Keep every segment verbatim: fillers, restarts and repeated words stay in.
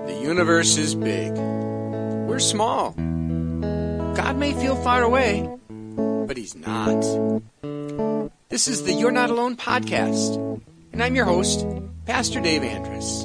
The universe is big. We're small. God may feel far away, but He's not. This is the You're Not Alone podcast, and I'm your host, Pastor Dave Andrus.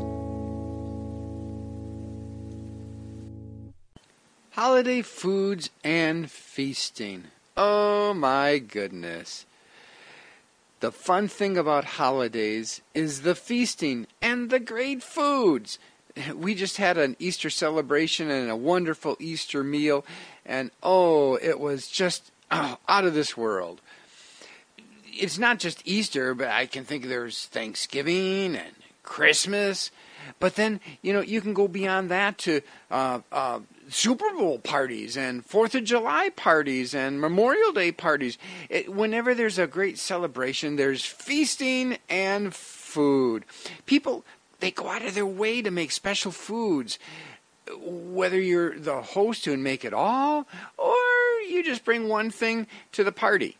Holiday foods and feasting. Oh my goodness. The fun thing about holidays is the feasting and the great foods. We just had an Easter celebration and a wonderful Easter meal, and oh, it was just oh, out of this world. It's not just Easter, but I can think there's Thanksgiving and Christmas. But then, you know, you can go beyond that to uh, uh, Super Bowl parties and Fourth of July parties and Memorial Day parties. It, whenever there's a great celebration, there's feasting and food. People, they go out of their way to make special foods. Whether you're the host and make it all, or you just bring one thing to the party.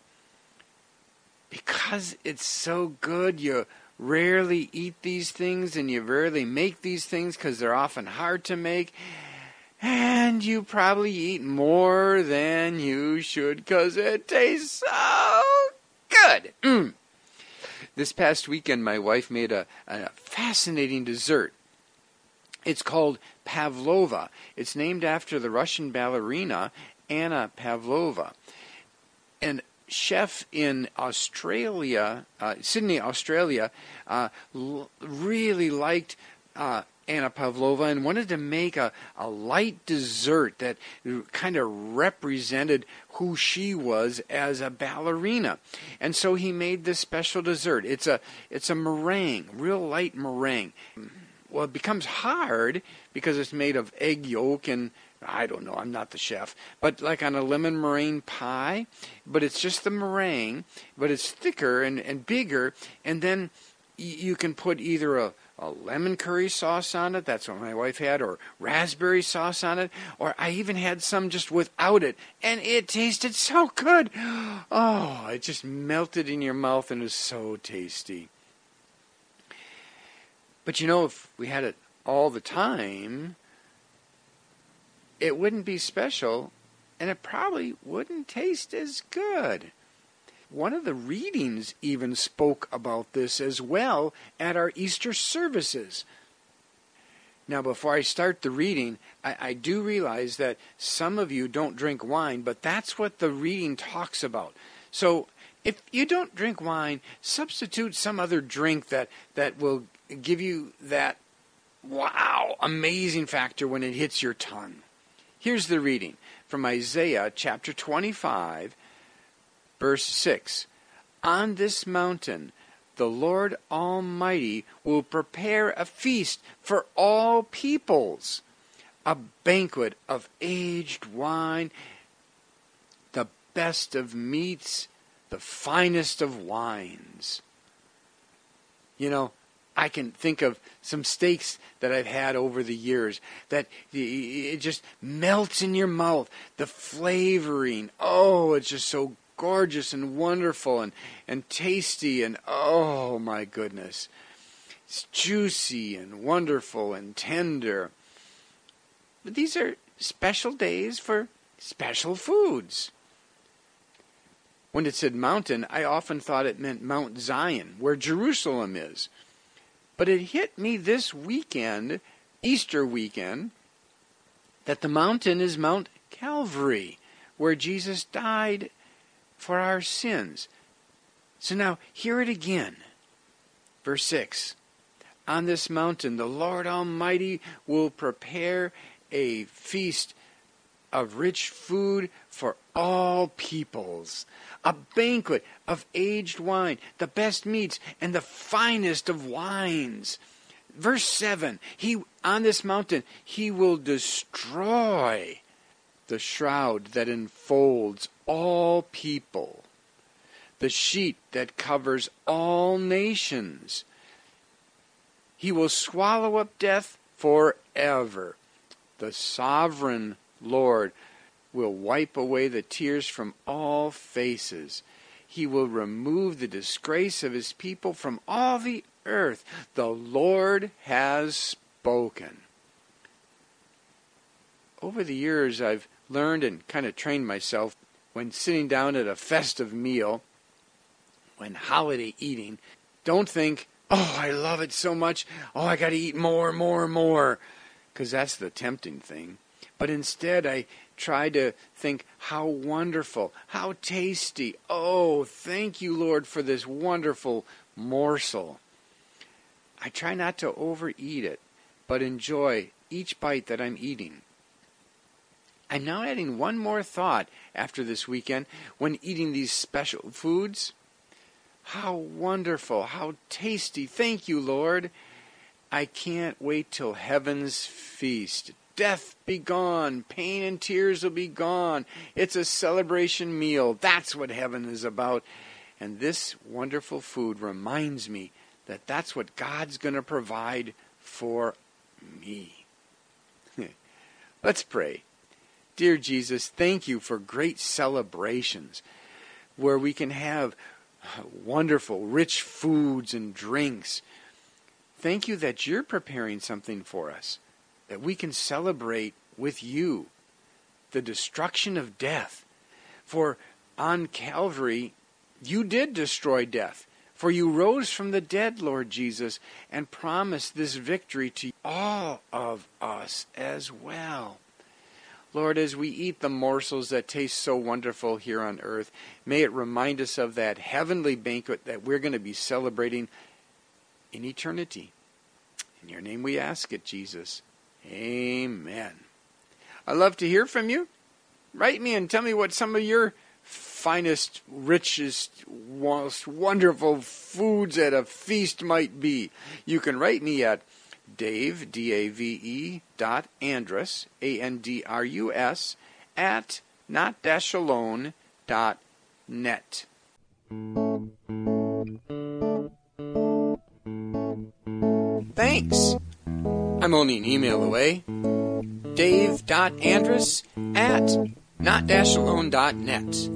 Because it's so good, you rarely eat these things and you rarely make these things because they're often hard to make. And you probably eat more than you should because it tastes so good. Mm. This past weekend, my wife made a, a fascinating dessert. It's called pavlova. It's named after the Russian ballerina Anna Pavlova. And chef in Australia, uh, Sydney, Australia, uh, l- really liked uh, Anna Pavlova and wanted to make a, a light dessert that kind of represented who she was as a ballerina. And so he made this special dessert. It's a it's a meringue, real light meringue. Well, it becomes hard because it's made of egg yolk and I don't know, I'm not the chef, but like on a lemon meringue pie, but it's just the meringue, but it's thicker and, and bigger, and then y- you can put either a, a lemon curry sauce on it, that's what my wife had, or raspberry sauce on it, or I even had some just without it, and it tasted so good. Oh, it just melted in your mouth and it was so tasty. But you know, if we had it all the time, it wouldn't be special, and it probably wouldn't taste as good. One of the readings even spoke about this as well at our Easter services. Now, before I start the reading, I, I do realize that some of you don't drink wine, but that's what the reading talks about. So, if you don't drink wine, substitute some other drink that, that will give you that, wow, amazing factor when it hits your tongue. Here's the reading from Isaiah chapter twenty-five, verse six. On this mountain, the Lord Almighty will prepare a feast for all peoples, a banquet of aged wine, the best of meats, the finest of wines. You know, I can think of some steaks that I've had over the years that it just melts in your mouth. The flavoring, oh, it's just so gorgeous and wonderful and, and tasty and oh my goodness. It's juicy and wonderful and tender. But these are special days for special foods. When it said mountain, I often thought it meant Mount Zion, where Jerusalem is. But it hit me this weekend, Easter weekend, that the mountain is Mount Calvary, where Jesus died for our sins. So now, hear it again. Verse six. On this mountain, the Lord Almighty will prepare a feast of rich food for all peoples, a banquet of aged wine, the best meats, and the finest of wines. Verse seven, he on this mountain, he will destroy the shroud that enfolds all people, the sheet that covers all nations. He will swallow up death forever. The sovereign Lord will wipe away the tears from all faces. He will remove the disgrace of his people from all the earth. The Lord has spoken. over the years, I've learned and kind of trained myself when sitting down at a festive meal, when holiday eating, don't think, oh, I love it so much. Oh, I got to eat more, more, more, because that's the tempting thing. But instead, I try to think, how wonderful, how tasty. Oh, thank you, Lord, for this wonderful morsel. I try not to overeat it, but enjoy each bite that I'm eating. I'm now adding one more thought after this weekend when eating these special foods. How wonderful, how tasty. Thank you, Lord. I can't wait till heaven's feast. Death be gone. Pain and tears will be gone. It's a celebration meal. That's what heaven is about. And this wonderful food reminds me that that's what God's going to provide for me. Let's pray. Dear Jesus, thank you for great celebrations where we can have wonderful, rich foods and drinks. Thank you that you're preparing something for us, that we can celebrate with you the destruction of death. For on Calvary, you did destroy death. For you rose from the dead, Lord Jesus, and promised this victory to all of us as well. Lord, as we eat the morsels that taste so wonderful here on earth, may it remind us of that heavenly banquet that we're going to be celebrating in eternity. In your name we ask it, Jesus. Amen. I'd love to hear from you. Write me and tell me what some of your finest, richest, most wonderful foods at a feast might be. You can write me at Dave, D A V E, dot Andrus, A N D R U S, at not dash alone dot net. Thanks. I'm only an email away. Dave dot Andrus at not dash alone dot net.